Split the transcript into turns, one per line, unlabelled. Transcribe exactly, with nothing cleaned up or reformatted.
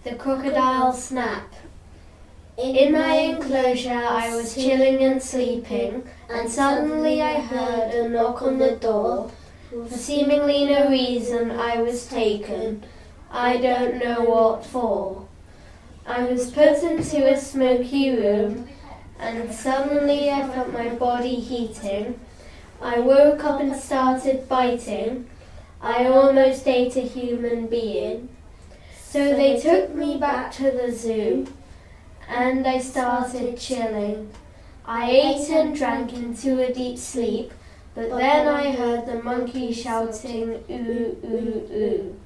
The crocodile Snap. In my enclosure I was chilling and sleeping, and suddenly I heard a knock on the door. For seemingly no reason I was taken, I don't know what for. I was put into a smoky room, and suddenly I felt my body heating. I woke up and started biting. I almost ate a human being. So they took me back to the zoo, and I started chilling. I ate and drank into a deep sleep, but then I heard the monkey shouting, ooh, ooh, ooh.